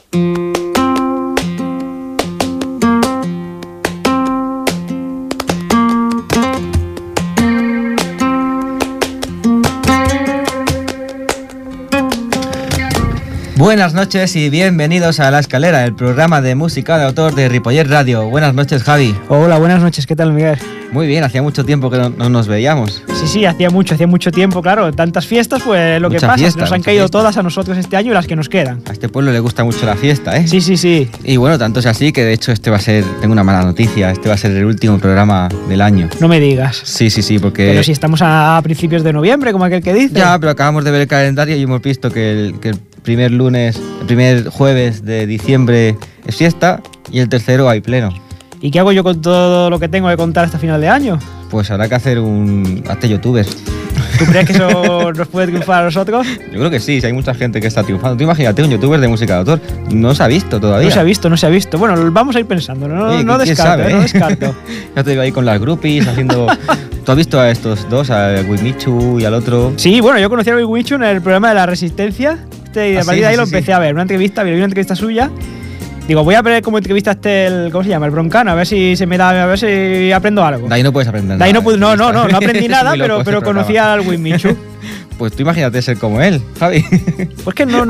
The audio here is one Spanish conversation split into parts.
Buenas noches y bienvenidos a La Escalera, el programa de música de autor de Ripollet Radio. Buenas noches, Javi. Hola, buenas noches, ¿qué tal, Miguel? Muy bien, hacía mucho tiempo que no nos veíamos. Sí, hacía mucho tiempo, claro. Tantas fiestas, pues lo que pasa, nos han caído todas a nosotros este año y las que nos quedan. A este pueblo le gusta mucho la fiesta, ¿eh? Sí. Y bueno, tanto es así que de hecho tengo una mala noticia, este va a ser el último programa del año. No me digas. Sí, porque... Pero si estamos a principios de noviembre, como aquel que dice. Ya, pero acabamos de ver el calendario y hemos visto que el primer jueves de diciembre es fiesta y el tercero hay pleno. ¿Y qué hago yo con todo lo que tengo que contar hasta final de año? Pues habrá que hacer hazte youtubers. ¿Tú crees que eso nos puede triunfar a nosotros? Yo creo que sí, si hay mucha gente que está triunfando. Tú imagínate un youtuber de música de autor. No se ha visto todavía. No se ha visto. Bueno, vamos a ir pensando. Oye, no descarto, sabe, no descarto. Ya te digo ahí con las groupies haciendo... ¿Tú has visto a estos dos, a Wimichu y al otro? Sí, bueno, yo conocí a Wimichu en el programa de La Resistencia. Y a partir de ahí lo empecé a ver. Una entrevista suya. Digo, voy a ver cómo entrevista ¿cómo se llama? El Broncano, a ver si aprendo algo. De ahí no puedes aprender nada. De ahí no aprendí nada, pero conocía al Wimichu. Pues tú imagínate ser como él, Javi. Pues que no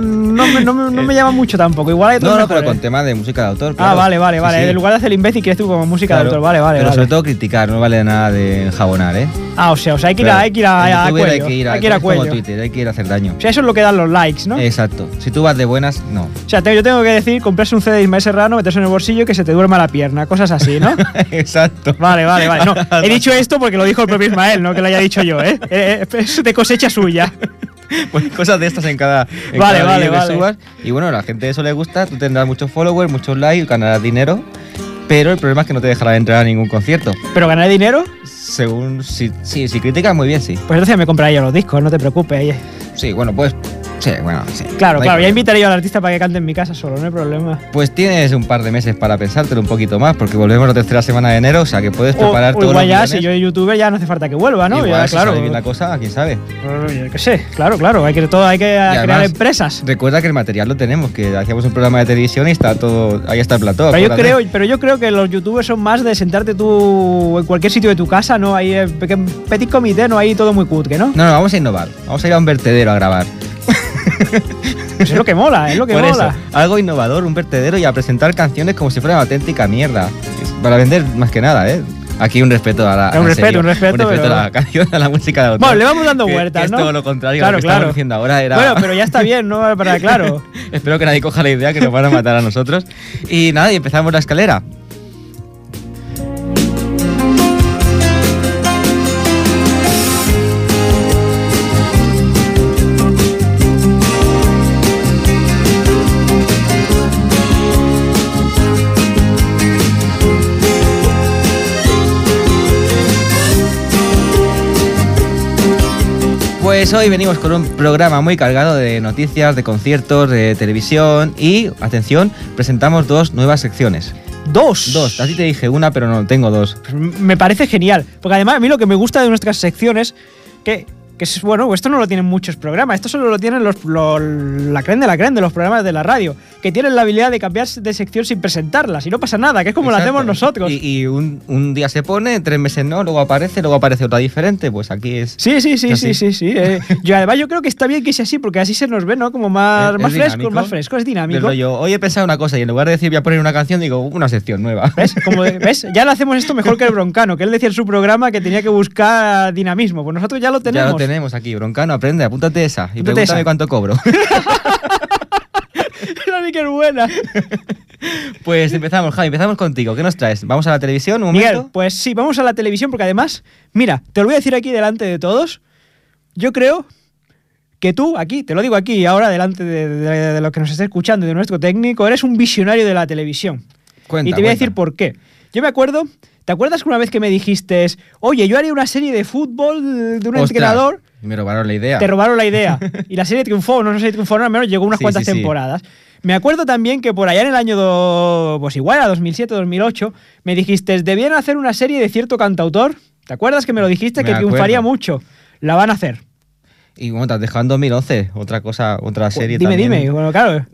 me llama mucho tampoco. Igual hay otros mejores. Pero con tema de música de autor. Claro. Vale. Sí. En lugar de hacer el imbécil, quieres tú como música de autor. Vale. Pero sobre todo criticar, no vale nada de enjabonar, ¿eh? O sea, hay que ir a cuello. Hay que ir a cuello. Como Twitter, hay que ir a hacer daño. O sea, eso es lo que dan los likes, ¿no? Exacto. Si tú vas de buenas, no. O sea, yo tengo que decir, comprarse un CD de Ismael Serrano, meterse en el bolsillo y que se te duerma la pierna. Cosas así, ¿no? Exacto. Vale. No, he dicho esto porque lo dijo el propio Ismael, no que lo haya dicho yo, ¿eh? Es de cosecha suya. Pues cosas de estas en cada vídeo que subas. Y bueno, a la gente eso le gusta, tú tendrás muchos followers, muchos likes, ganarás dinero, pero el problema es que no te dejará entrar a ningún concierto. ¿Pero ganaré dinero? Según, si criticas muy bien, sí. Pues entonces me compraré yo los discos, no te preocupes. Sí, bueno, pues... Sí. Claro, ya invitaré yo al artista para que cante en mi casa solo, no hay problema. Pues tienes un par de meses para pensártelo un poquito más, porque volvemos la tercera semana de enero, o sea que puedes preparar todo. Igual ya, si yo de youtuber ya no hace falta que vuelva, ¿no? Igual, ya, claro. Si bien la cosa, quién sabe. Yo qué sé, claro, hay que crear además, empresas. Recuerda que el material lo tenemos, que hacíamos un programa de televisión y está todo, ahí está el plató. Pero yo creo que los youtubers son más de sentarte tú en cualquier sitio de tu casa, ¿no? Ahí petit comité, no, ahí todo muy cutre, ¿no? No, vamos a innovar, vamos a ir a un vertedero a grabar. Pues es lo que mola, Eso, algo innovador, un vertedero y a presentar canciones como si fuera una auténtica mierda. Para vender más que nada, ¿eh? Aquí un respeto a la... Un respeto a la canción, a la música de autor. Bueno, le vamos dando vueltas, ¿no? Es todo lo contrario a lo que estamos diciendo ahora. Bueno, pero ya está bien, ¿no? Claro. Espero que nadie coja la idea que nos van a matar a nosotros. Y nada, y empezamos la escalera. Pues hoy venimos con un programa muy cargado de noticias, de conciertos, de televisión y, atención, presentamos dos nuevas secciones. ¿Dos? A ti te dije una, pero no, tengo dos. Me parece genial, porque además a mí lo que me gusta de nuestras secciones que es bueno, esto no lo tienen muchos programas, esto solo lo tienen la creen de los programas de la radio, que tienen la habilidad de cambiar de sección sin presentarlas y no pasa nada, que es como lo hacemos nosotros. Y un día se pone, 3 meses no, luego aparece otra diferente, pues aquí es... Sí. Además yo creo que está bien que sea así, porque así se nos ve, ¿no? Como más fresco, es dinámico. Hoy he pensado una cosa y en lugar de decir voy a poner una canción, digo una sección nueva. ¿Ves? Ya lo hacemos esto mejor que el Broncano, que él decía en su programa que tenía que buscar dinamismo, pues nosotros ya lo tenemos. Tenemos aquí, Broncano, aprende, apúntate esa y pregúntame cuánto cobro. Ni que es buena. Pues empezamos, Javi, empezamos contigo. ¿Qué nos traes? ¿Vamos a la televisión un momento? Miguel, pues sí, vamos a la televisión porque además, mira, te lo voy a decir aquí delante de todos. Yo creo que tú, aquí, te lo digo aquí ahora delante de lo que nos está escuchando y de nuestro técnico, eres un visionario de la televisión. Y te voy a decir por qué. Yo me acuerdo... ¿Te acuerdas que una vez que me dijiste, oye, yo haría una serie de fútbol de un entrenador? Me robaron la idea. Te robaron la idea. Y la serie triunfó, no sé si triunfó, al menos llegó unas cuantas temporadas. Me acuerdo también que por allá en el año, pues igual, a 2007, 2008, me dijiste, debían hacer una serie de cierto cantautor. ¿Te acuerdas que me lo dijiste? Que triunfaría mucho. La van a hacer. Y bueno, te has dejado en 2011, otra serie dime, también. Dime, bueno, claro.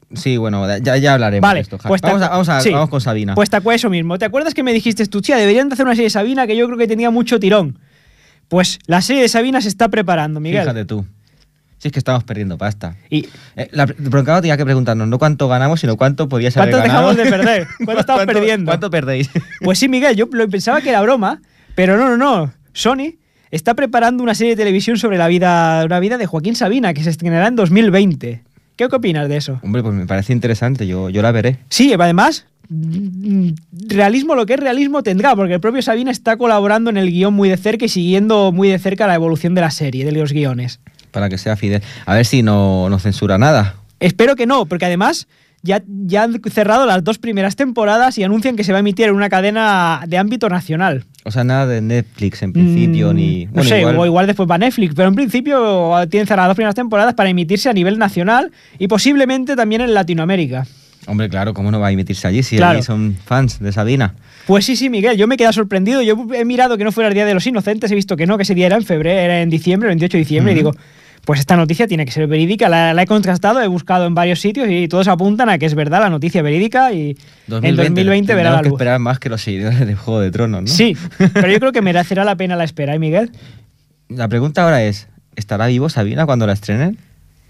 Sí, bueno, ya hablaremos vale, de esto. Pues vamos con Sabina. Pues te eso mismo. ¿Te acuerdas que me dijiste tú, tía, deberían de hacer una serie de Sabina que yo creo que tenía mucho tirón? Pues la serie de Sabina se está preparando, Miguel. Fíjate tú. Si es que estamos perdiendo pasta. Pero claro, tenía que preguntarnos no cuánto ganamos, sino cuánto podías haber ganado. ¿Cuánto dejamos de perder? ¿Cuánto estamos perdiendo? ¿Cuánto perdéis? Pues sí, Miguel, yo pensaba que era broma, pero no. Sony está preparando una serie de televisión sobre una vida de Joaquín Sabina que se estrenará en 2020. ¿Qué opinas de eso? Hombre, pues me parece interesante, yo la veré. Sí, además, realismo, lo que es realismo tendrá, porque el propio Sabina está colaborando en el guión muy de cerca y siguiendo muy de cerca la evolución de la serie, de los guiones. Para que sea fidel. A ver si no censura nada. Espero que no, porque además ya han cerrado las 2 primeras temporadas y anuncian que se va a emitir en una cadena de ámbito nacional. O sea, nada de Netflix en principio, ni... Bueno, no sé, o igual después va a Netflix, pero en principio tienen cerradas las 2 primeras temporadas para emitirse a nivel nacional y posiblemente también en Latinoamérica. Hombre, claro, ¿cómo no va a emitirse allí si claro. allí son fans de Sabina? Pues sí, Miguel, yo me he quedado sorprendido. Yo he mirado que no fuera el Día de los Inocentes, he visto que no, que ese día era en febrero, era en diciembre, el 28 de diciembre, y digo, pues esta noticia tiene que ser verídica. La he contrastado, he buscado en varios sitios y todos apuntan a que es verdad la noticia verídica y en 2020 verá la luz. Tenemos que esperar más que los seguidores de Juego de Tronos, ¿no? Sí, pero yo creo que merecerá la pena la espera, ¿eh, Miguel? La pregunta ahora es, ¿estará vivo Sabina cuando la estrenen?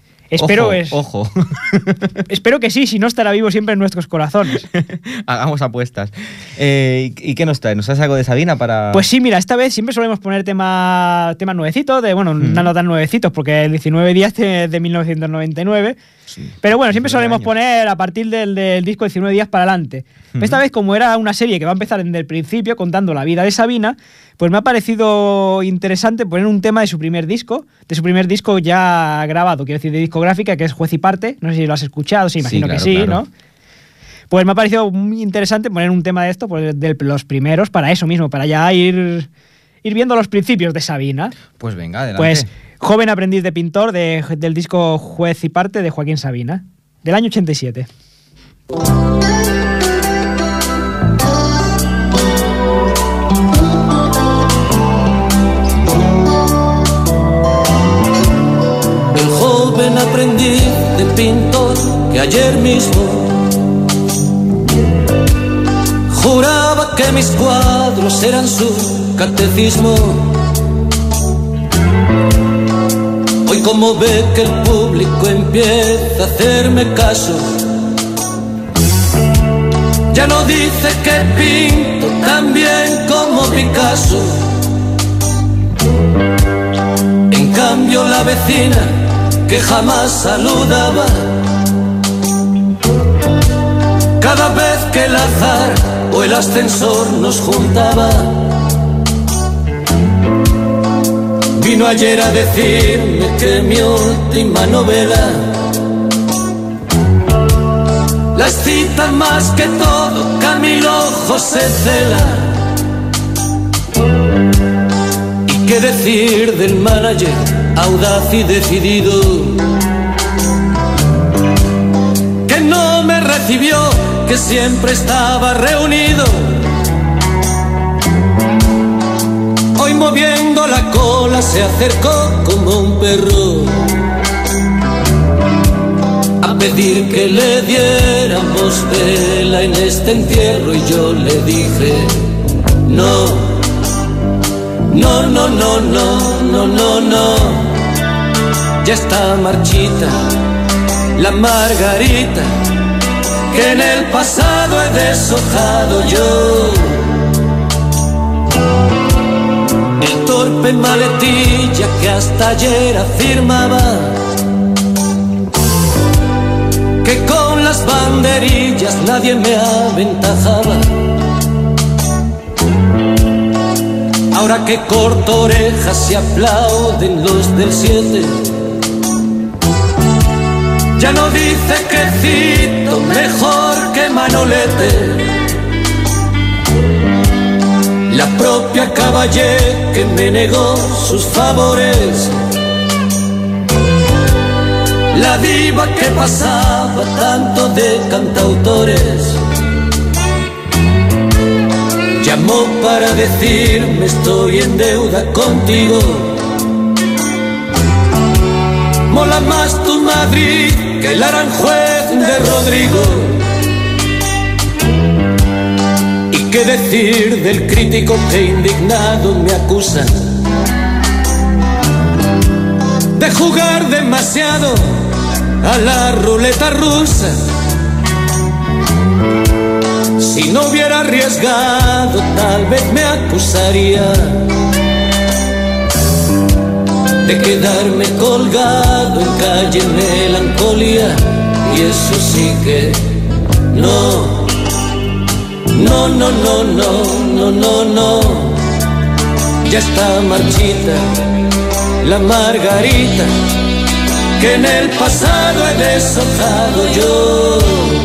Ojo. Espero que sí, si no estará vivo siempre en nuestros corazones. Hagamos apuestas. ¿Y qué nos trae? ¿Nos traes algo de Sabina para...? Pues sí, mira, esta vez siempre solemos poner temas nuevecitos, no tan nuevecitos, porque el 19 días de 1999. Sí, pero bueno, siempre solemos poner a partir del disco 19 días para adelante. Esta vez, como era una serie que va a empezar desde el principio contando la vida de Sabina, pues me ha parecido interesante poner un tema de su primer disco ya grabado, quiero decir, de discográfica, que es Juez y Parte. No sé si lo has escuchado, sí, imagino que sí, claro. ¿No? Pues me ha parecido muy interesante poner un tema de esto, pues de los primeros, para eso mismo, para ya ir viendo los principios de Sabina. Pues venga, adelante. Pues Joven aprendiz de pintor del disco Juez y Parte de Joaquín Sabina, del año 87. El joven aprendiz de pintor que ayer mismo juraba que mis cuadros eran su catecismo. Hoy, como ve que el público empieza a hacerme caso, ya no dice que pinto tan bien como Picasso. En cambio, la vecina que jamás saludaba, cada vez que el azar o el ascensor nos juntaba, vino ayer a decirme que mi última novela la excita más que todo Camilo José Cela. ¿Y qué decir del manager audaz y decidido que no me recibió, que siempre estaba reunido? Hoy, moviendo la cola, se acercó como un perro a pedir que le diéramos vela en este entierro, y yo le dije no, no, no, no, no, no, no, no. Ya está marchita la margarita que en el pasado he deshojado yo. El torpe maletilla que hasta ayer afirmaba que con las banderillas nadie me aventajaba, ahora que corto orejas y aplauden los del 7, ya no dice que cito mejor que Manolete. La propia Caballé que me negó sus favores, la diva que pasaba tanto de cantautores, llamó para decirme estoy en deuda contigo. Mola más tu Madrid que el Aranjuez de Rodrigo. ¿Y qué decir del crítico que indignado me acusa de jugar demasiado a la ruleta rusa? Si no hubiera arriesgado, tal vez me acusaría de quedarme colgado en calle Melancolía. Y eso sí que no, no, no, no, no, no, no, no. Ya está marchita la margarita que en el pasado he deshojado yo.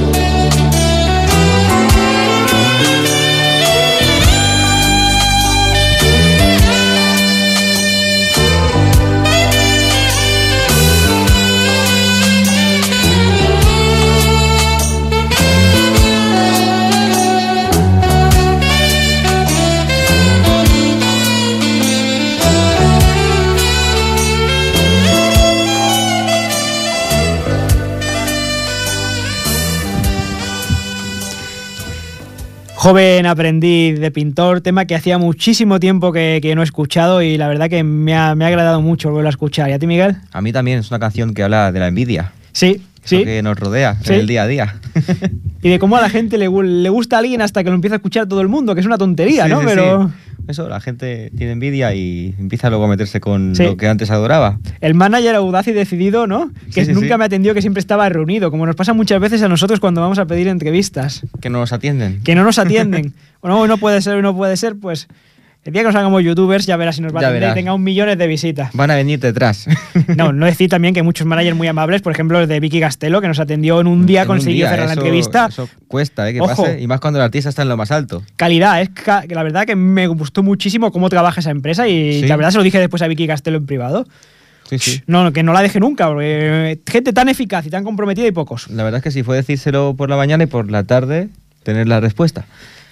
Joven aprendiz de pintor, tema que hacía muchísimo tiempo que no he escuchado y la verdad que me ha agradado mucho volverlo a escuchar. ¿Y a ti, Miguel? A mí también, es una canción que habla de la envidia. Sí, sí. Lo que nos rodea en el día a día. Y de cómo a la gente le gusta a alguien hasta que lo empieza a escuchar todo el mundo, que es una tontería, sí, ¿no? Sí, pero sí. Eso, la gente tiene envidia y empieza luego a meterse con lo que antes adoraba. El manager audaz y decidido, ¿no? Que nunca me atendió, que siempre estaba reunido, como nos pasa muchas veces a nosotros cuando vamos a pedir entrevistas. Que no nos atienden. Que no nos atienden. O no puede ser, pues el día que nos hagamos youtubers ya verás si nos va a atender y tenga 1 millón de visitas. Van a venir detrás. No decir también que muchos managers muy amables, por ejemplo el de Vicky Castelo, que nos atendió en un día, consiguió cerrar la entrevista. Eso cuesta, que Ojo, pase, y más cuando el artista está en lo más alto. Calidad, que la verdad que me gustó muchísimo cómo trabaja esa empresa y la verdad se lo dije después a Vicky Castelo en privado. Sí. No, que no la deje nunca, porque gente tan eficaz y tan comprometida y pocos. La verdad es que sí, fue decírselo por la mañana y por la tarde tener la respuesta.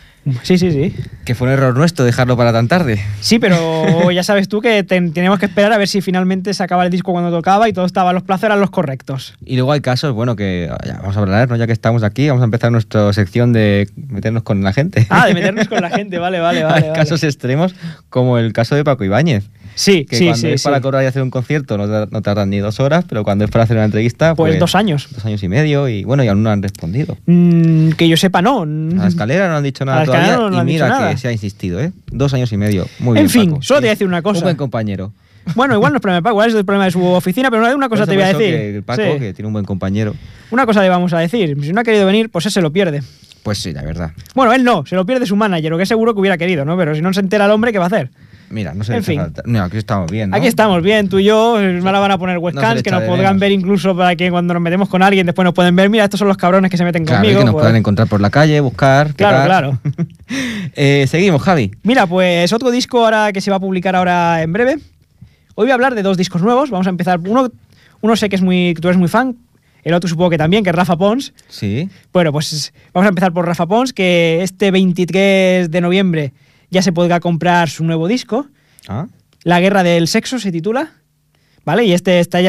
Sí. Que fue un error nuestro dejarlo para tan tarde. Sí, pero ya sabes tú que teníamos que esperar a ver si finalmente se acaba el disco cuando tocaba y los plazos eran los correctos. Y luego hay casos, bueno, que ya vamos a hablar, ¿no? Ya que estamos aquí, vamos a empezar nuestra sección de meternos con la gente. De meternos con la gente, vale. Hay casos extremos como el caso de Paco Ibáñez. Sí, que cuando es para cobrar y hacer un concierto no tardan ni 2 horas, pero cuando es para hacer una entrevista, pues 2 años. 2 años y medio, y bueno, y aún no han respondido. Que yo sepa, no. A la escalera no han dicho nada todavía, y mira que se ha insistido, 2 años y medio. Muy bien, en fin, Paco. solo te voy a decir una cosa. Un buen compañero. Bueno, igual no es problema de Paco, igual es el problema de su oficina, pero una cosa te voy a decir. Que Paco, que tiene un buen compañero. Una cosa le vamos a decir. Si no ha querido venir, pues él se lo pierde. Pues sí, la verdad. Bueno, él no, se lo pierde su manager, o que seguro que hubiera querido, ¿no? Pero si no se entera el hombre, ¿qué va a hacer? Mira, no sé. En fin. Falta. No, aquí estamos bien, ¿no? Aquí estamos bien, tú y yo. Ahora van a poner webcams que nos podrán ver incluso para que cuando nos metemos con alguien después nos pueden ver. Mira, estos son los cabrones que se meten conmigo. Que nos puedan encontrar por la calle, buscar. Claro. Seguimos, Javi. Mira, pues otro disco ahora que se va a publicar ahora en breve. Hoy voy a hablar de 2 discos nuevos. Vamos a empezar. Uno sé que tú eres muy fan. El otro supongo que también, que es Rafa Pons. Sí. Bueno, pues vamos a empezar por Rafa Pons, que este 23 de noviembre ya se podrá comprar su nuevo disco. La guerra del sexo se titula. ¿Vale? Y este está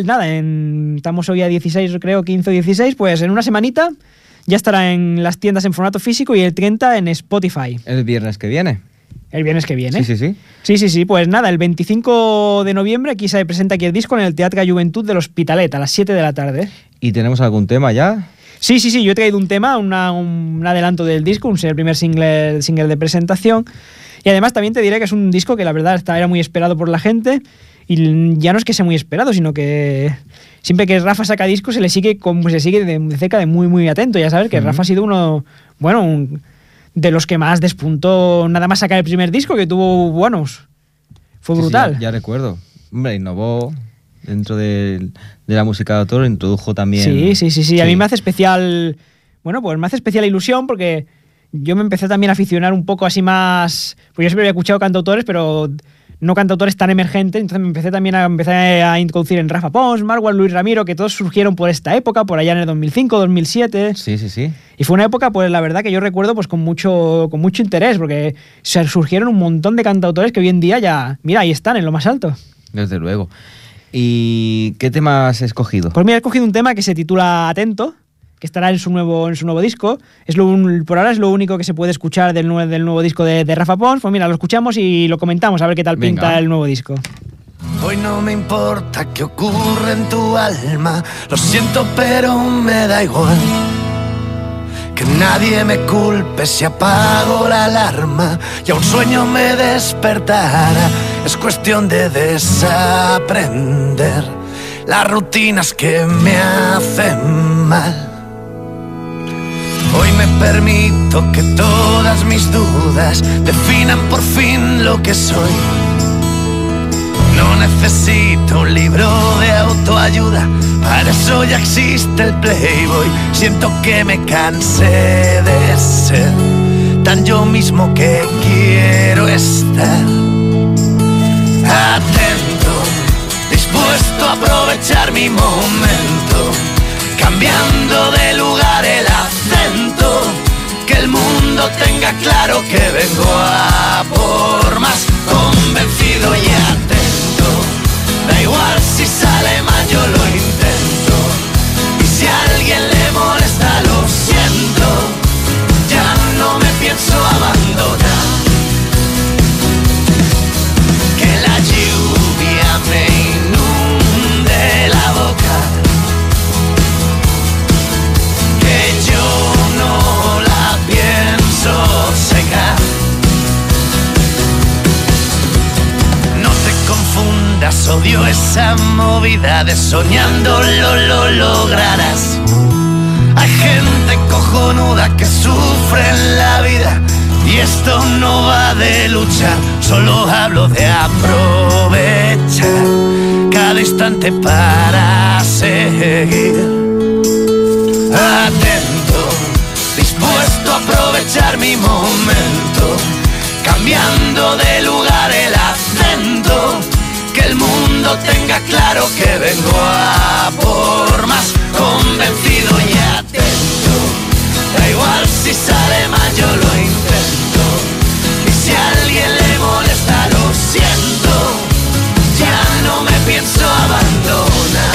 estamos hoy a 16, creo, 15 o 16, pues en una semanita ya estará en las tiendas en formato físico y el 30 en Spotify. El viernes que viene. El viernes que viene. Sí. Sí, pues nada, el 25 de noviembre aquí se presenta aquí el disco en el Teatre Juventud de l'Hospitalet a las 7 de la tarde. ¿Y tenemos algún tema ya? Sí, yo he traído un tema, un adelanto del disco, el primer single de presentación. Y además también te diré que es un disco que la verdad era muy esperado por la gente. Y ya no es que sea muy esperado, sino que siempre que Rafa saca disco se le sigue de cerca de muy, muy atento. Ya sabes que Rafa ha sido uno, de los que más despuntó nada más sacar el primer disco, que tuvo buenos. Fue brutal. Sí, ya recuerdo. Hombre, innovó dentro de la música de autor, introdujo también... Sí. A mí me hace especial... Bueno, pues me hace especial ilusión porque yo me empecé también a aficionar un poco así más... Pues yo siempre había escuchado cantautores, pero no cantautores tan emergentes, entonces me empecé a introducir en Rafa Pons, Marwan, Luis Ramiro, que todos surgieron por esta época, por allá en el 2005, 2007. Sí. Y fue una época, pues la verdad que yo recuerdo pues con mucho interés, porque surgieron un montón de cantautores que hoy en día ya, mira, ahí están, en lo más alto. Desde luego. ¿Y qué tema has escogido? Pues mira, he escogido un tema que se titula Atento, que estará en su nuevo disco. Por ahora es lo único que se puede escuchar del nuevo disco de Rafa Pons. Pues mira, lo escuchamos y lo comentamos, a ver qué tal pinta el nuevo disco. Hoy no me importa qué ocurre en tu alma, lo siento pero me da igual. Que nadie me culpe si apago la alarma y a un sueño me despertara. Es cuestión de desaprender las rutinas que me hacen mal. Hoy me permito que todas mis dudas definan por fin lo que soy. No necesito un libro de autoayuda, para eso ya existe el Playboy. Siento que me cansé de ser tan yo mismo que quiero estar. Atento, dispuesto a aprovechar mi momento, cambiando de lugar el acento. Que el mundo tenga claro que vengo a por más, convencido y atento. Da igual si sale mal, yo lo intento. Y si a alguien le molesta, lo siento. Ya no me pienso abandonar. Que la lluvia me inunde la boca, que yo no la pienso secar. Odio esa movida de soñándolo lo lograrás. Hay gente cojonuda que sufre en la vida y esto no va de luchar, solo hablo de aprovechar cada instante para seguir. Atento, dispuesto a aprovechar mi momento, cambiando de lugar el acento. Que el mundo tenga claro que vengo a por más, convencido y atento. Da igual si sale mal, yo lo intento. Y si a alguien le molesta, lo siento. Ya no me pienso abandonar.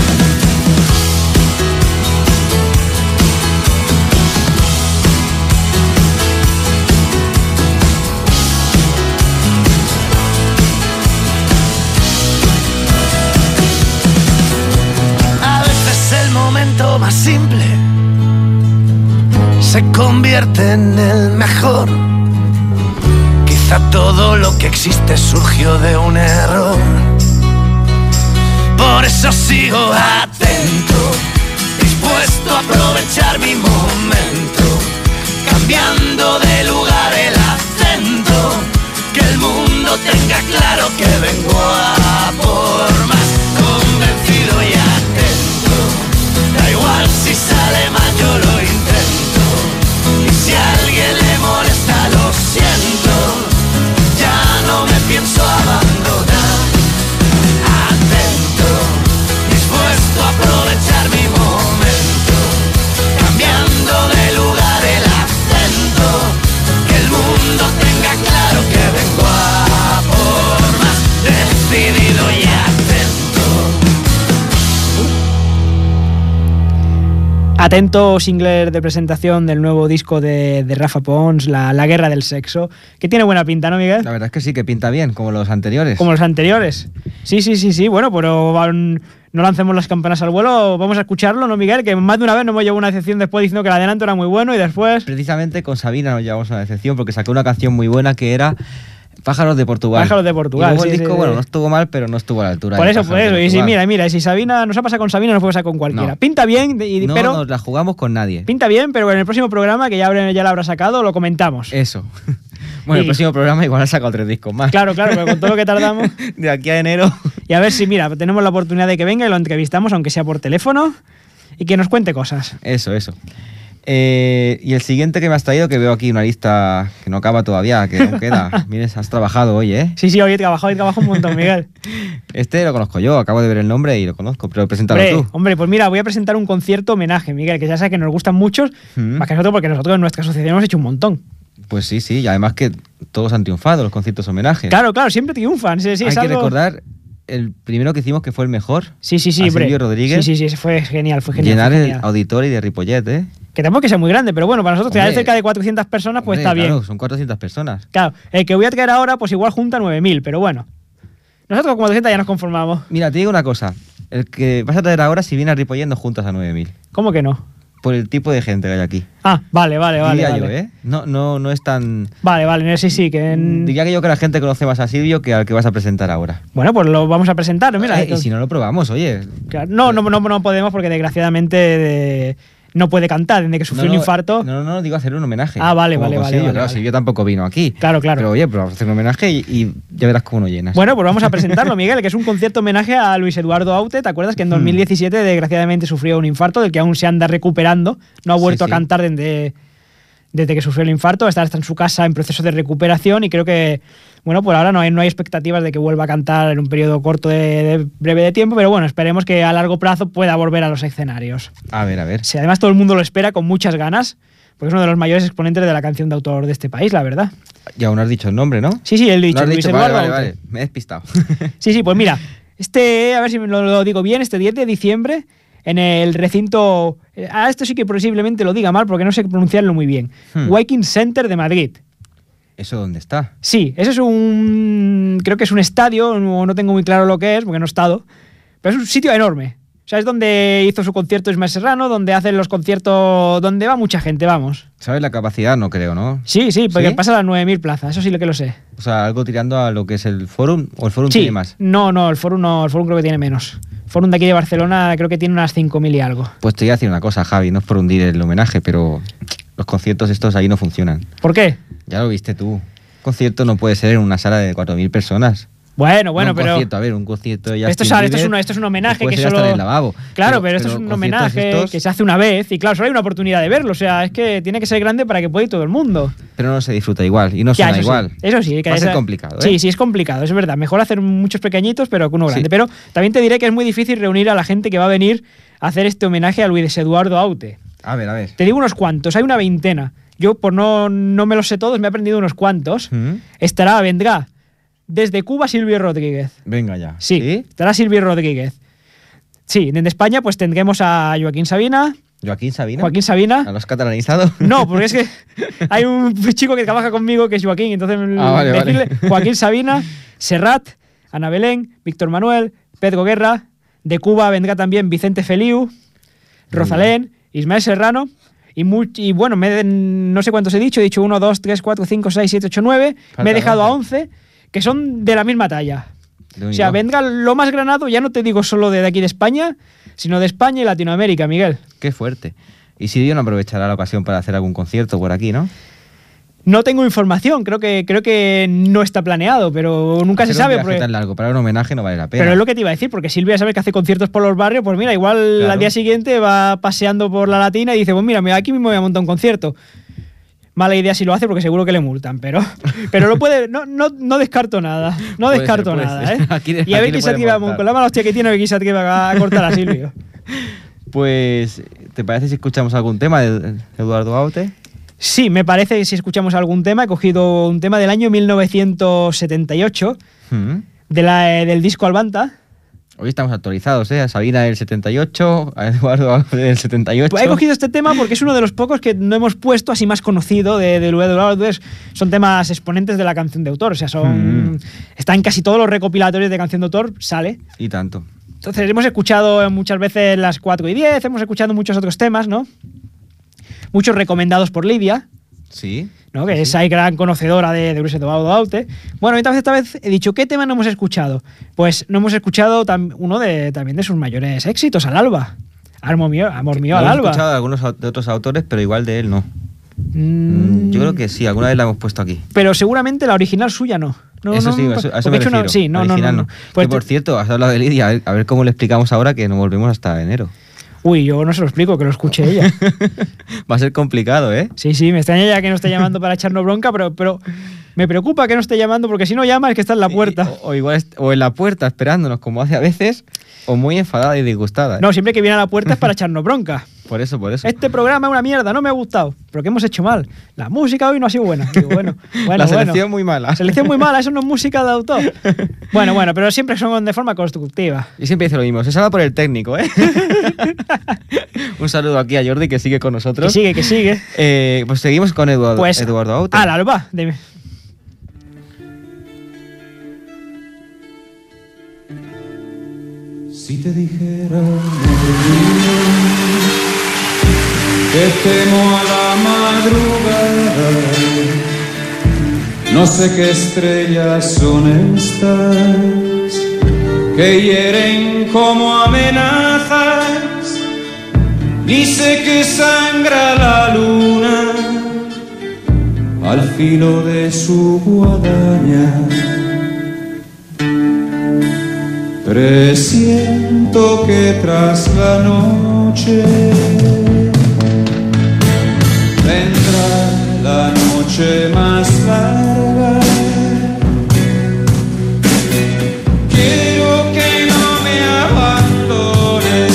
Más simple se convierte en el mejor. Quizá todo lo que existe surgió de un error. Por eso sigo atento, dispuesto a aprovechar mi momento, cambiando de lugar el acento. Que el mundo tenga claro que vengo a por más, convencido y atento. Da igual si sale mal, yo lo intento. Y si a alguien le molesta, lo siento. Ya no me pienso abandonar. Atento, dispuesto a aprovechar mi momento, cambiando de lugar el acento. Que el mundo tenga claro que vengo a por más, decidido y atento. Atento, single de presentación del nuevo disco de Rafa Pons, la guerra del sexo, que tiene buena pinta, ¿no, Miguel? La verdad es que sí, que pinta bien, como los anteriores. Como los anteriores. Sí, bueno, pero no lancemos las campanas al vuelo, vamos a escucharlo, ¿no, Miguel? Que más de una vez nos hemos llevado una decepción después diciendo que el adelanto era muy bueno y después... Precisamente con Sabina nos llevamos una decepción porque sacó una canción muy buena que era Pájaros de Portugal. Pájaros de Portugal. Y luego el sí, disco, bueno, no estuvo mal, pero no estuvo a la altura. Por eso. Y si mira, si Sabina nos ha pasado con Sabina, nos puede pasar con cualquiera. No. Pinta bien, pero nos la jugamos con nadie. Pinta bien, pero en el próximo programa, que ya la habrá sacado, lo comentamos. Eso. Bueno, el próximo programa igual ha sacado 3 discos más. Claro, pero con todo lo que tardamos. De aquí a enero. Y a ver si, mira, tenemos la oportunidad de que venga y lo entrevistamos, aunque sea por teléfono, y que nos cuente cosas. Eso. Y el siguiente que me has traído, que veo aquí una lista que no acaba todavía, que aún queda. Mires, has trabajado hoy, ¿eh? Sí, hoy he trabajado un montón, Miguel. Este lo conozco yo, acabo de ver el nombre y lo conozco, pero preséntalo tú. Hombre, pues mira, voy a presentar un concierto homenaje, Miguel, que ya sabes que nos gustan muchos, más que nosotros, porque nosotros en nuestra asociación hemos hecho un montón. Pues sí, y además que todos han triunfado los conciertos homenajes. Claro, siempre triunfan. Sí, Hay que recordar el primero que hicimos que fue el mejor. Sí, a hombre. Silvio Rodríguez. Sí, ese fue genial, Llenar fue el genial. auditorio de Ripollet, ¿eh? Que tampoco que sea muy grande, pero bueno, para nosotros traer Hombre. cerca de 400 personas, pues Hombre, está bien. Claro, son 400 personas. Claro, el que voy a traer ahora, pues igual junta 9.000, pero bueno. Nosotros con 400 ya nos conformamos. Mira, te digo una cosa. El que vas a traer ahora, si viene a Ripollet, no juntas a 9.000. ¿Cómo que no? Por el tipo de gente que hay aquí. Ah, vale. Diría yo, ¿eh? No es tan... Vale, sí, que... Diría que yo que la gente conoce más a Silvio que al que vas a presentar ahora. Bueno, pues lo vamos a presentar, mira. Y si no lo probamos, oye. Claro, no podemos porque desgraciadamente no puede cantar desde que sufrió un infarto. No, digo hacer un homenaje. Ah, vale, Como vale, con vale, Silvio, vale, claro, vale. Silvio tampoco vino aquí. Claro. Pero oye, vamos a hacer un homenaje y ya verás cómo lo llenas. Bueno, pues vamos a presentarlo, Miguel, que es un concierto homenaje a Luis Eduardo Aute. ¿Te acuerdas que en 2017 desgraciadamente sufrió un infarto del que aún se anda recuperando? No ha vuelto a cantar desde que sufrió el infarto. Está en su casa en proceso de recuperación y creo que, bueno, por ahora no hay expectativas de que vuelva a cantar en un periodo corto de breve de tiempo, pero bueno, esperemos que a largo plazo pueda volver a los escenarios. A ver. Sí, además todo el mundo lo espera con muchas ganas, porque es uno de los mayores exponentes de la canción de autor de este país, la verdad. Y aún no has dicho el nombre, ¿no? Sí, él dicho, No has Luis dicho, Eduardo Aute. vale. Me he despistado. Sí, pues mira, a ver si lo digo bien, este 10 de diciembre, en el recinto, esto sí que posiblemente lo diga mal porque no sé pronunciarlo muy bien, Viking Center de Madrid. ¿Eso dónde está? Sí, eso es creo que es un estadio, no tengo muy claro lo que es porque no he estado, pero es un sitio enorme. O sea, es donde hizo su concierto Ismael Serrano, donde hacen los conciertos, donde va mucha gente, vamos. ¿Sabes la capacidad? No creo, ¿no? Sí, porque ¿Sí? pasa las 9.000 plazas, eso sí lo que lo sé. O sea, algo tirando a lo que es el Fórum, o el Fórum Sí, tiene más. no, el Fórum creo que tiene menos. El Fórum de aquí de Barcelona creo que tiene unas 5.000 y algo. Pues te voy a decir una cosa, Javi, no es por hundir el homenaje, pero los conciertos estos ahí no funcionan. ¿Por qué? Ya lo viste tú. Un concierto no puede ser en una sala de 4.000 personas. Bueno, No, pero... un concierto de Esto Justin es Bieber un homenaje puede que ser solo... hasta en el lavabo. Claro, pero esto es un conciertos homenaje estos- que se hace una vez y claro, solo hay una oportunidad de verlo. O sea, es que tiene que ser grande para que pueda ir todo el mundo. Pero no se disfruta igual y no Ya, suena eso igual. Sí, eso sí. Va a ser complicado, ¿eh? Sí, es complicado, es verdad. Mejor hacer muchos pequeñitos, pero que uno grande. Sí. Pero también te diré que es muy difícil reunir a la gente que va a venir a hacer este homenaje a Luis Eduardo Aute. A ver. Te digo unos cuantos, hay una veintena. Yo, por no me los sé todos, me he aprendido unos cuantos. Vendrá desde Cuba Silvio Rodríguez. Venga ya. Sí, estará Silvio Rodríguez. Sí, desde España pues tendremos a Joaquín Sabina. ¿Joaquín Sabina? Joaquín Sabina. ¿A los catalanizados? No, porque es que hay un chico que trabaja conmigo que es Joaquín, entonces vale. decirle Joaquín Sabina, Serrat, Ana Belén, Víctor Manuel, Pedro Guerra. De Cuba vendrá también Vicente Feliu, Rosalén, Ismael Serrano. Y bueno, no sé cuántos he dicho 1, 2, 3, 4, 5, 6, 7, 8, 9. Me he dejado a 11 que son de la misma talla. O sea, vendrá lo más granado, ya no te digo solo de aquí de España, sino de España y Latinoamérica, Miguel. Qué fuerte. Y Silvio no aprovechará la ocasión para hacer algún concierto por aquí, ¿no? No tengo información, creo que no está planeado, pero nunca se sabe. Un viaje tan largo para un homenaje no vale la pena. Pero es lo que te iba a decir, porque Silvia sabes que hace conciertos por los barrios, pues mira, igual Claro. al día siguiente va paseando por la Latina y dice, pues mira, aquí mismo voy a montar un concierto. Mala idea si lo hace porque seguro que le multan, pero lo puede, no descarto nada, no Puede descarto ser, puede nada, ser. ¿eh? Aquí- Y a ver aquí le quién se pueden atreve, multar. con la mala hostia que tiene, a ver quién se atreve a cortar a Silvio. Pues, ¿te parece si escuchamos algún tema de Eduardo Aute? Sí, me parece que si escuchamos algún tema, he cogido un tema del año 1978, del disco Albanta. Hoy estamos actualizados, ¿eh? A Sabina del 78, a Eduardo Aute del 78. Pues he cogido este tema porque es uno de los pocos que no hemos puesto así más conocido de Luis Eduardo Aute. Son temas exponentes de la canción de autor, o sea, está en casi todos los recopilatorios de canción de autor, sale. Y tanto. Entonces hemos escuchado muchas veces las 4 y 10, hemos escuchado muchos otros temas, ¿no? Muchos recomendados por Lidia, Sí. ¿no? Que es ahí gran conocedora de Luis Eduardo Aute. Bueno, esta vez he dicho, ¿qué tema no hemos escuchado? Pues no hemos escuchado uno también de sus mayores éxitos, Al Alba. Amor mío, Al Hemos Alba. escuchado de algunos de otros autores, pero igual de él no. Yo creo que sí, alguna vez la hemos puesto aquí. Pero seguramente la original suya no. Eso sí, a eso porque me he hecho refiero. sí, no. Original Pues que por cierto, has hablado de Lidia, a ver cómo le explicamos ahora que no volvemos hasta enero. Uy, yo no se lo explico, que lo escuche ella. Va a ser complicado, ¿eh? Sí, me extraña ya que no esté llamando para echarnos bronca, pero me preocupa que no esté llamando, porque si no llama es que está en la puerta. O igual o en la puerta esperándonos, como hace a veces, o muy enfadada y disgustada. ¿eh? No, siempre que viene a la puerta es para echarnos bronca. Por eso. Este programa es una mierda, no me ha gustado. ¿Pero qué hemos hecho mal? La música hoy no ha sido buena. Digo, bueno, la selección muy mala. La selección muy mala, eso no es música de autor. Bueno, pero siempre son de forma constructiva. Y siempre dice lo mismo, se salva por el técnico, ¿eh? Un saludo aquí a Jordi, que sigue con nosotros. Que sigue. Pues seguimos con Eduardo Auto. Al alba, dime. Si te dijera que temo a la madrugada, no sé qué estrellas son estas que hieren como amenazas, ni sé que sangra la luna al filo de su guadaña. Presiento que tras la noche vendrá la noche más larga. Quiero que no me abandones,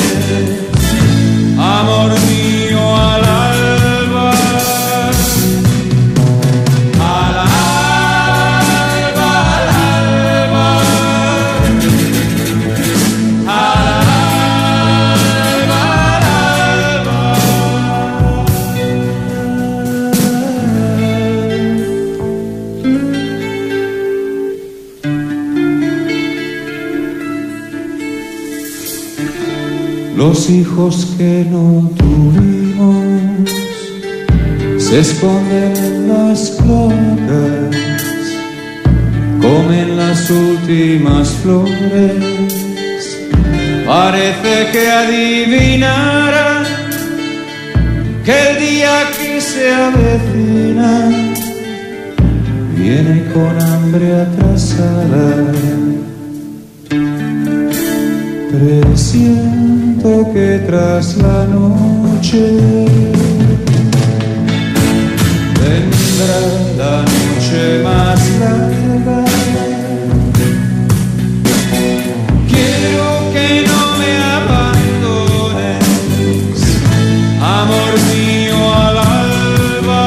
amor mío, al alba. Al alba, al alba. Los hijos que no tuvimos se esconden en las cloacas, comen las últimas flores. Parece que adivinaran que el día que se avecina viene con hambre atrasada. Presiento que tras la noche vendrá la noche más larga. Quiero que no me abandones, amor mío, al alba.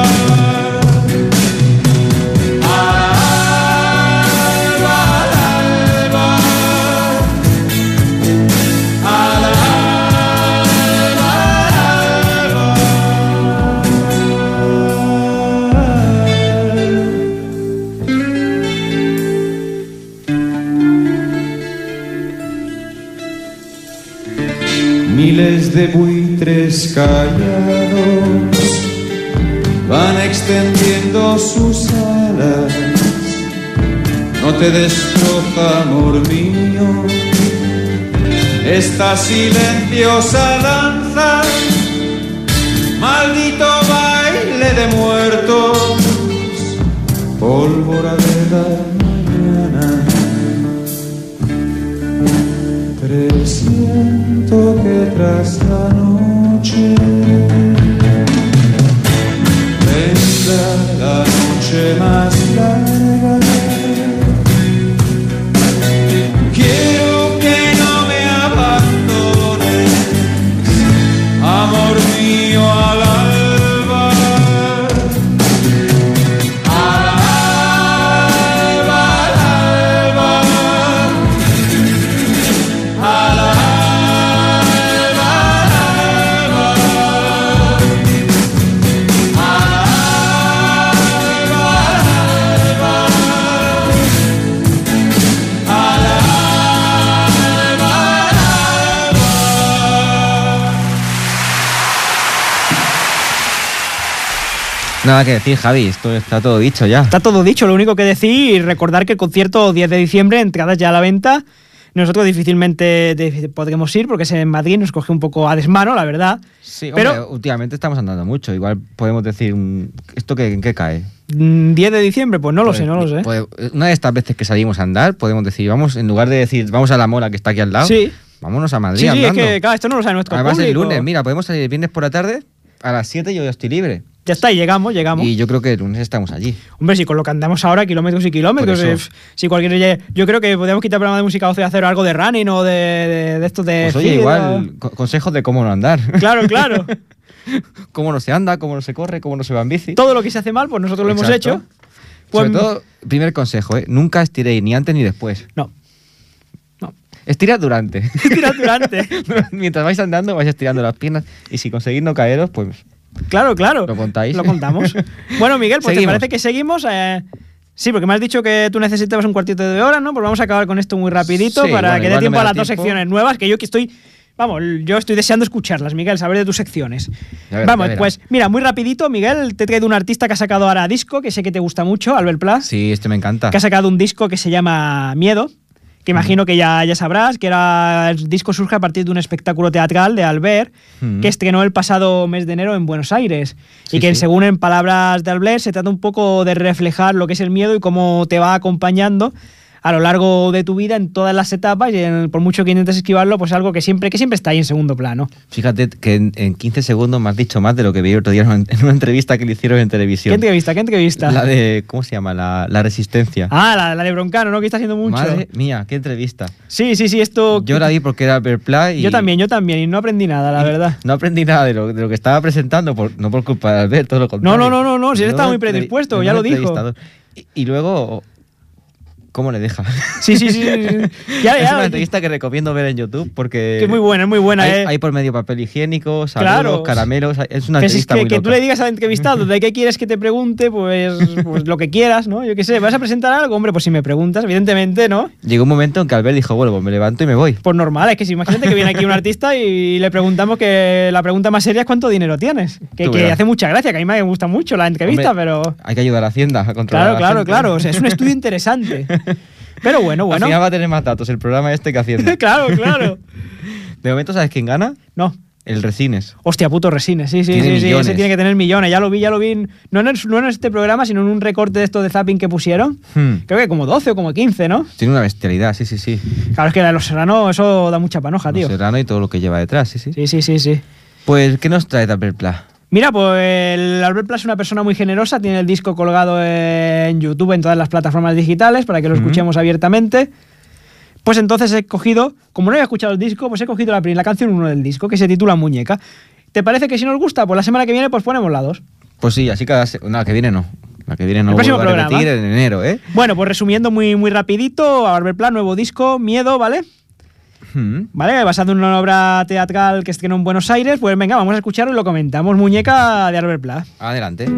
Miles de buitres callados van extendiendo sus alas. No te destroza, amor mío, esta silenciosa danza. Maldito baile de muertos, pólvora de la mañana. Presiento que tras la noche vendrá la noche más larga. Quiero que no me abandones, amor mío, al alba. Nada que decir, Javi, esto está todo dicho ya. Está todo dicho, lo único que decir y recordar que el concierto 10 de diciembre, entradas ya a la venta. Nosotros difícilmente podremos ir porque es en Madrid, nos coge un poco a desmano, la verdad. Sí, pero hombre, últimamente estamos andando mucho, igual podemos decir, ¿esto en qué cae? 10 de diciembre, pues no lo sé. Pues, una de estas veces que salimos a andar, podemos decir, vamos, en lugar de decir, vamos a la Mola que está aquí al lado, sí, vámonos a Madrid sí, andando. es que, claro, esto no lo sabe nuestro Además, público. el lunes, mira, podemos salir el viernes por la tarde, a las 7 yo estoy libre. Ya está, y llegamos. Y yo creo que el lunes estamos allí. Hombre, si con lo que andamos ahora, kilómetros y kilómetros, si cualquier... Yo creo que podríamos quitar el programa de música 12 y hacer algo de running o de esto de... Pues oye, igual, consejos de cómo no andar. Claro. Cómo no se anda, cómo no se corre, cómo no se va en bici. Todo lo que se hace mal, pues nosotros lo hemos hecho. Pues, sobre todo, primer consejo, nunca estiréis ni antes ni después. No. Estirad durante. Estirad durante. Mientras vais andando, vais estirando las piernas y si conseguís no caeros, pues... Claro. Lo contáis. Lo contamos. Bueno, Miguel, pues seguimos. ¿te parece que seguimos? Sí, porque me has dicho que tú necesitabas un cuartito de hora, ¿no? Pues vamos a acabar con esto muy rapidito para que dé tiempo a las dos secciones nuevas, que yo estoy... Vamos, yo estoy deseando escucharlas, Miguel, saber de tus secciones. Vamos, pues mira, muy rapidito, Miguel, te he traído un artista que ha sacado ahora disco, que sé que te gusta mucho, Albert Pla. Sí, me encanta. Que ha sacado un disco que se llama Miedo, que imagino que ya sabrás, que el disco surge a partir de un espectáculo teatral de Albert, que estrenó el pasado mes de enero en Buenos Aires. Y que según en palabras de Albert, se trata un poco de reflejar lo que es el miedo y cómo te va acompañando a lo largo de tu vida en todas las etapas y por mucho que intentes esquivarlo, pues algo que siempre está ahí en segundo plano. Fíjate que en 15 segundos me has dicho más de lo que vi otro día en una entrevista que le hicieron en televisión. ¿Qué entrevista? La de, ¿cómo se llama? La Resistencia. Ah, la de Broncano, ¿no? Que está haciendo mucho. Madre mía, qué entrevista. Sí, esto... Yo la vi porque era Albert Pla y... Yo también, y no aprendí nada, la verdad. No aprendí nada de lo que estaba presentando, no por culpa de Albert, todo lo contrario. No, si él estaba muy predispuesto, ya lo dijo. Y luego... ¿Cómo le deja? Sí. Es una entrevista que recomiendo ver en YouTube porque... Que es muy buena. Hay por medio papel higiénico, saludos, caramelos... Es una entrevista muy loca. Que tú le digas al entrevistado de qué quieres que te pregunte, pues lo que quieras, ¿no? Yo qué sé, ¿vas a presentar algo? Hombre, pues si me preguntas, evidentemente, ¿no? Llegó un momento en que Albert dijo, bueno, pues me levanto y me voy. Pues normal, es que si imagínate que viene aquí un artista y le preguntamos que la pregunta más seria es ¿cuánto dinero tienes? Que hace mucha gracia, que a mí me gusta mucho la entrevista, pero... Hay que ayudar a Hacienda a controlar Claro, o sea, es un estudio interesante. Pero bueno. Al final va a tener más datos el programa que Hacienda. Claro. De momento, ¿sabes quién gana? No. El Resines. Hostia, puto Resines. Sí. Millones. Ese tiene que tener millones. Ya lo vi. No en este programa, sino en un recorte de esto de zapping que pusieron. Creo que como 12 o como 15, ¿no? Tiene una bestialidad, sí. Claro, es que Los Serrano, eso da mucha panoja, tío. Los Serrano y todo lo que lleva detrás, sí. Sí. Pues, ¿qué nos trae Albert Pla? Mira, pues el Albert Pla es una persona muy generosa, tiene el disco colgado en YouTube, en todas las plataformas digitales, para que lo escuchemos abiertamente. Pues entonces he cogido, como no había escuchado el disco, pues he cogido la canción 1 del disco, que se titula Muñeca. ¿Te parece que si nos gusta, pues la semana que viene pues ponemos la 2? Pues sí, así cada... No, la que viene no. La que viene no vuelvo a repetir en enero, ¿eh? Bueno, pues resumiendo muy rapidito, Albert Pla, nuevo disco, Miedo, ¿vale? ¿Vale? Basado en una obra teatral que estrenó en Buenos Aires, pues venga, vamos a escucharlo y lo comentamos. Muñeca de Albert Pla. Adelante.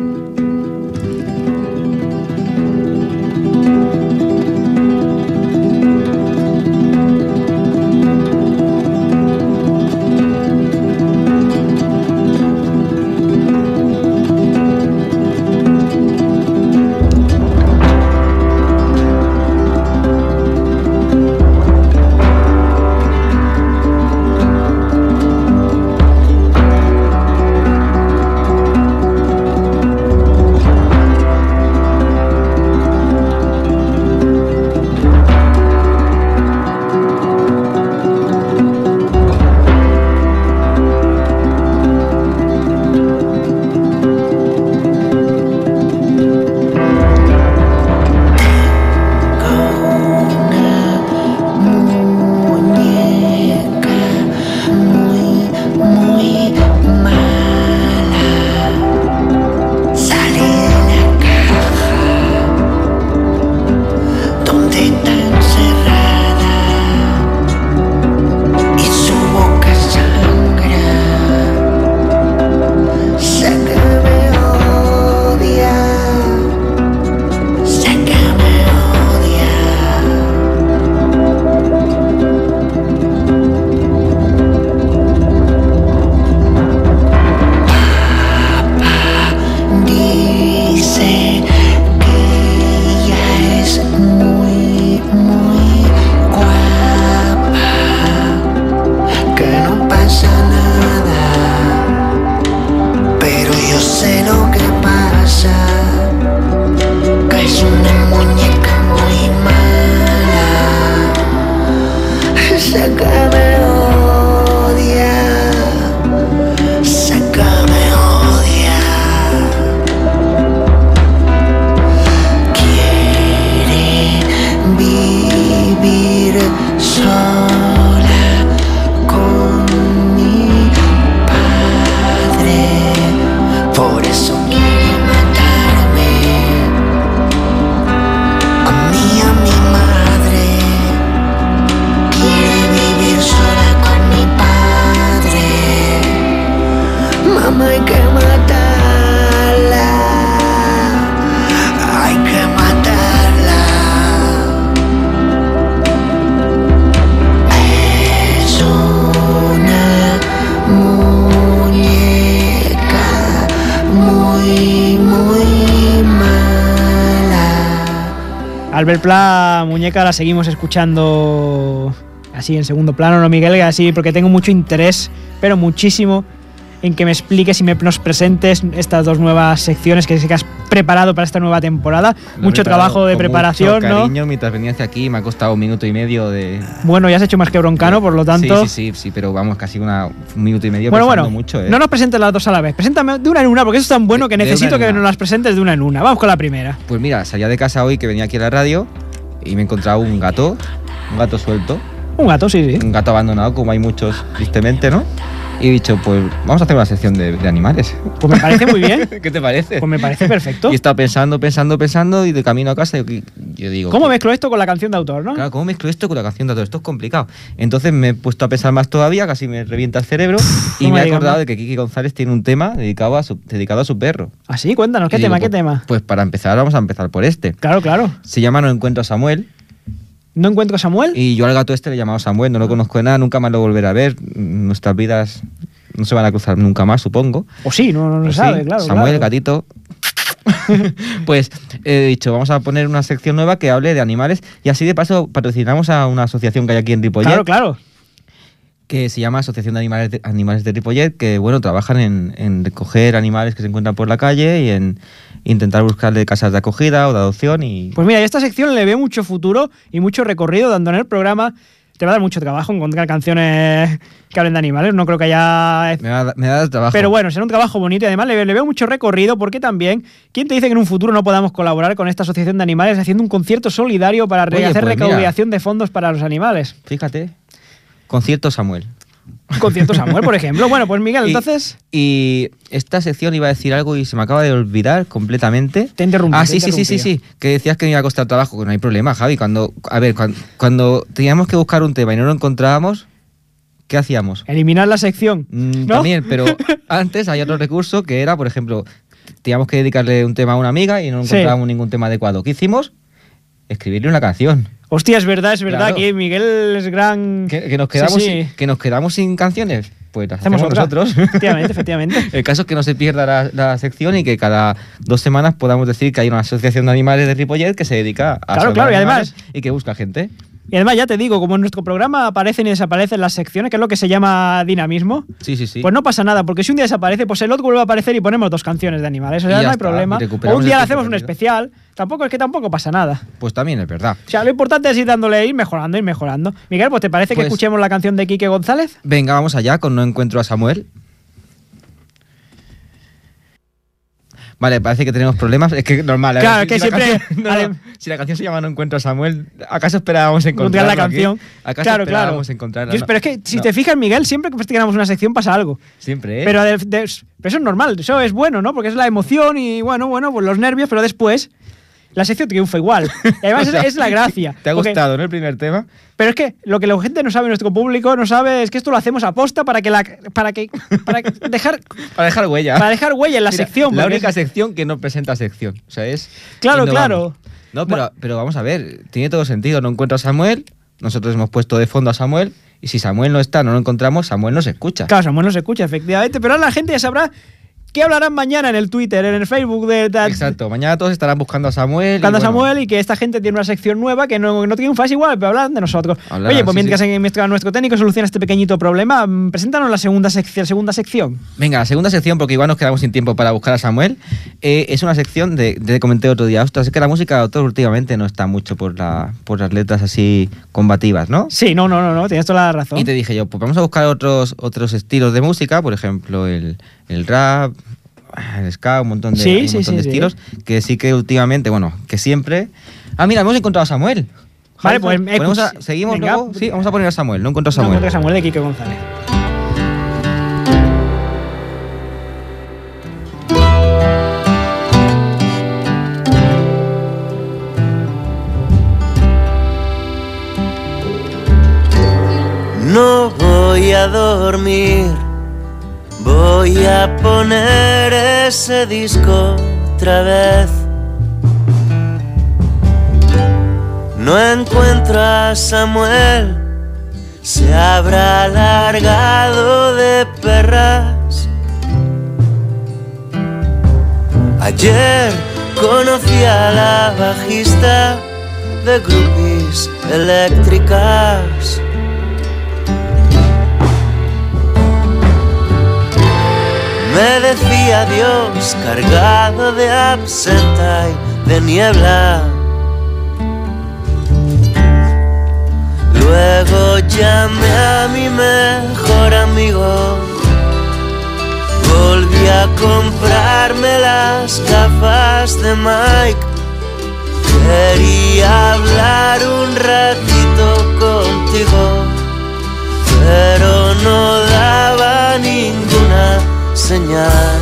Albert Pla, Muñeca, la seguimos escuchando así en segundo plano, ¿no, Miguel? Así, porque tengo mucho interés, pero muchísimo, en que me expliques y nos presentes estas dos nuevas secciones que has preparado para esta nueva temporada. Mucho trabajo de preparación, mucho ¿no? Cariño, mientras venía hacia aquí me ha costado 1 minuto y medio de... Bueno, ya has hecho más que Broncano, por lo tanto... Sí, pero vamos, casi 1 minuto y medio bueno, pensando mucho, ¿eh? No nos presentes las dos a la vez. Preséntame de una en una, porque eso es tan bueno que necesito que nos las presentes de una en una. Vamos con la primera. Pues mira, salía de casa hoy, que venía aquí a la radio, y me he encontrado un gato suelto. Un gato, sí. Un gato abandonado, como hay muchos, tristemente, ¿no? Y he dicho, pues vamos a hacer una sección de animales. Pues me parece muy bien. ¿Qué te parece? Pues me parece perfecto. Y estaba pensando, y de camino a casa yo digo... ¿Cómo mezclo esto con la canción de autor, no? Claro, ¿cómo mezclo esto con la canción de autor? Esto es complicado. Entonces me he puesto a pensar más todavía, casi me revienta el cerebro, y me he acordado de que Kiki González tiene un tema dedicado a su perro. ¿Ah, sí? Cuéntanos, ¿qué tema? Pues para empezar, vamos a empezar por este. Claro. Se llama No encuentro a Samuel. ¿No encuentro a Samuel? Y yo al gato este le he llamado Samuel, no lo conozco de nada, nunca más lo volveré a ver. Nuestras vidas no se van a cruzar nunca más, supongo. O sí, no se sabe, claro. Samuel, el gatito. Pues he dicho, vamos a poner una sección nueva que hable de animales, y así de paso patrocinamos a una asociación que hay aquí en Ripollet. Claro. Que se llama Asociación de Animales de Ripollet, que bueno, trabajan en recoger animales que se encuentran por la calle y en intentar buscarle casas de acogida o de adopción. Y pues mira, a esta sección le veo mucho futuro y mucho recorrido, dando en el programa. Te va a dar mucho trabajo encontrar canciones que hablen de animales. No creo que haya... Me da trabajo. Pero bueno, será un trabajo bonito, y además le veo mucho recorrido, porque también, ¿quién te dice que en un futuro no podamos colaborar con esta asociación de animales haciendo un concierto solidario para hacer recaudación de fondos para los animales? Fíjate, concierto Samuel. Concierto Samuel, por ejemplo. Bueno, pues Miguel, entonces... Y esta sección iba a decir algo y se me acaba de olvidar completamente. Te interrumpí. Sí. Que decías que me iba a costar trabajo, que no hay problema, Javi. Cuando teníamos que buscar un tema y no lo encontrábamos, ¿qué hacíamos? Eliminar la sección, ¿no? También, pero antes hay otro recurso que era, por ejemplo, teníamos que dedicarle un tema a una amiga y no encontrábamos ningún tema adecuado. ¿Qué hicimos? Escribirle una canción. Hostia, es verdad, claro. Que Miguel es gran... Que nos quedamos, que nos quedamos sin canciones. Pues las hacemos nosotros. Efectivamente. El caso es que no se pierda la sección y que cada 2 semanas podamos decir que hay una asociación de animales de Ripollet que se dedica a claro, y además, y que busca gente. Y además, ya te digo, como en nuestro programa aparecen y desaparecen las secciones, que es lo que se llama dinamismo, sí. Pues no pasa nada, porque si un día desaparece, pues el otro vuelve a aparecer y ponemos 2 canciones de animales. O sea, no hay problema. O un día le hacemos un especial. Tampoco pasa nada. Pues también es verdad. O sea, lo importante es ir mejorando. Miguel, pues ¿te parece que escuchemos la canción de Quique González? Venga, vamos allá con No encuentro a Samuel. Vale, parece que tenemos problemas. Es que normal. Claro, que siempre... Si la canción se llama No encuentro a Samuel, ¿acaso esperábamos encontrar la canción? ¿Acaso esperábamos encontrarla? Pero es que, si te fijas, Miguel, siempre que ganamos una sección pasa algo. Siempre, ¿eh? Pero eso es normal, eso es bueno, ¿no? Porque es la emoción y, bueno, pues los nervios, pero después... La sección triunfa igual. Y además es la gracia. ¿Te ha gustado, no, el primer tema? Pero es que lo que la gente no sabe, nuestro público no sabe, es que esto lo hacemos a posta para dejar huella. Para dejar huella en la sección. La única sección que no presenta sección. O sea, es... Claro. No, pero vamos a ver, tiene todo sentido. No encuentro a Samuel, nosotros hemos puesto de fondo a Samuel, y si Samuel no está, no lo encontramos, Samuel no se escucha. Claro, Samuel no se escucha, efectivamente, pero ahora la gente ya sabrá qué hablarán mañana en el Twitter, en el Facebook de tal. Exacto, mañana todos estarán buscando a Samuel. Y que esta gente tiene una sección nueva que no triunfa, es igual, pero hablan de nosotros. Oye, pues mientras nuestro técnico soluciona este pequeñito problema, preséntanos la segunda sección. Venga, la segunda sección, porque igual nos quedamos sin tiempo para buscar a Samuel. Es una sección de comenté otro día. Ostras, es que la música de autor últimamente no está mucho por las letras así combativas, ¿no? Sí, no, tienes toda la razón. Y te dije yo, pues vamos a buscar otros estilos de música, por ejemplo, el rap, el ska, un montón de estilos, que sí que últimamente, que siempre... Ah, mira, hemos encontrado a Samuel. Vale, pues seguimos. Venga, luego. Sí, vamos a poner a Samuel. No encuentro a Samuel. No encuentro a Samuel de Quique González. No voy a dormir, voy a poner ese disco otra vez. No encuentro a Samuel, se habrá largado de perras. Ayer conocí a la bajista de groupies eléctricas. Me decía adiós cargado de absenta y de niebla. Luego llamé a mi mejor amigo. Volví a comprarme las gafas de Mike. Quería hablar un ratito contigo, pero no daba ninguna señal.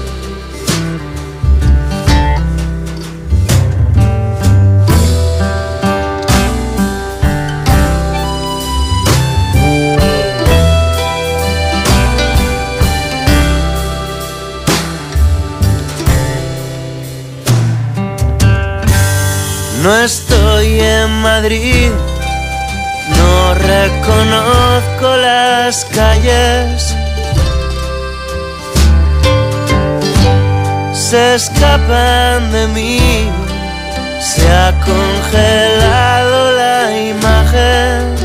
No estoy en Madrid, no reconozco las calles. Se escapan de mí, se ha congelado la imagen.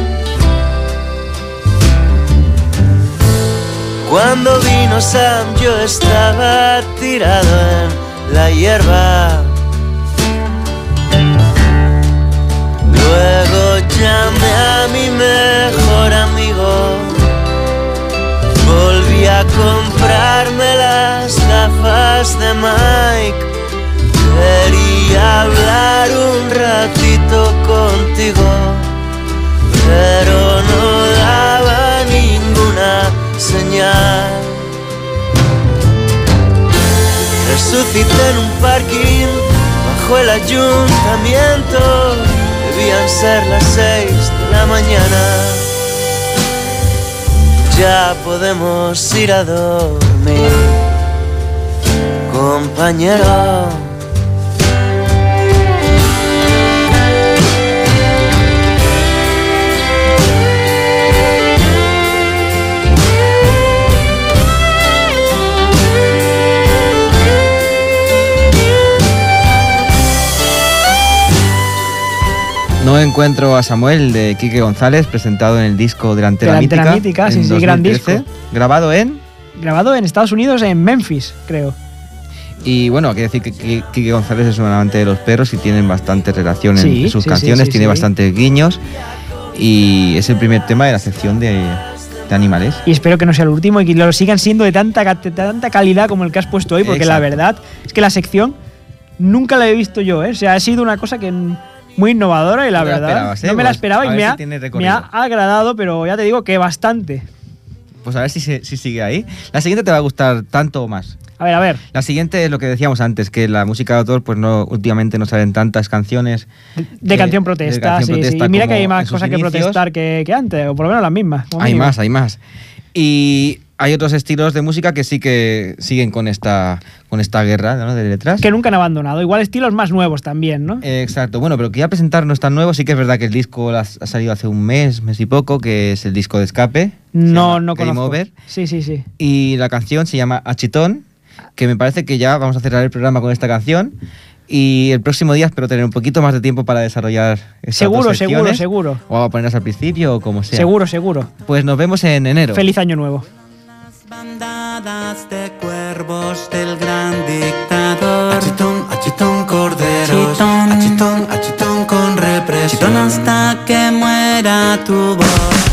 Cuando vino Sam yo estaba tirado en la hierba. Luego llamé a mi mejor amigo. Volví a comprarme las gafas de Mike. Quería hablar un ratito contigo, pero no daba ninguna señal. Resucité en un parking bajo el ayuntamiento. Debían ser las 6 de la mañana. Ya podemos ir a dormir, compañero. No encuentro a Samuel de Quique González, presentado en el disco Delantera Mítica. Sí, gran disco. Grabado en Estados Unidos, en Memphis, creo. Y bueno, hay que decir que Quique González es un amante de los perros y tienen bastante relación en sus canciones, tiene bastantes guiños y es el primer tema de la sección de animales. Y espero que no sea el último y que lo sigan siendo de tanta calidad como el que has puesto hoy, porque la verdad es que la sección nunca la he visto yo, ¿eh? O sea, ha sido una cosa que muy innovadora y la verdad no me la esperaba y me ha agradado, pero ya te digo que bastante. Pues a ver si sigue ahí. La siguiente te va a gustar tanto o más. A ver. La siguiente es lo que decíamos antes, que la música de autor, pues últimamente no salen tantas canciones de canción protesta, sí. Y mira que hay más cosas que protestar que antes, o por lo menos las mismas. Hay más. Y hay otros estilos de música que sí que siguen con esta guerra, ¿no?, de letras. Que nunca han abandonado. Igual estilos más nuevos también, ¿no? Exacto. Bueno, pero que ya presentar no es tan nuevo. Sí que es verdad que el disco ha salido hace un mes y poco, que es el disco de Escape. No Game conozco. Over. Sí. Y la canción se llama Achitón, que me parece que ya vamos a cerrar el programa con esta canción. Y el próximo día espero tener un poquito más de tiempo para desarrollar estas dos secciones. Seguro. O a ponerlas al principio o como sea. Seguro. Pues nos vemos en enero. Feliz año nuevo. Bandadas de cuervos del gran dictador. Achitón, corderos. Achitón con represión. Achitón hasta que muera tu voz.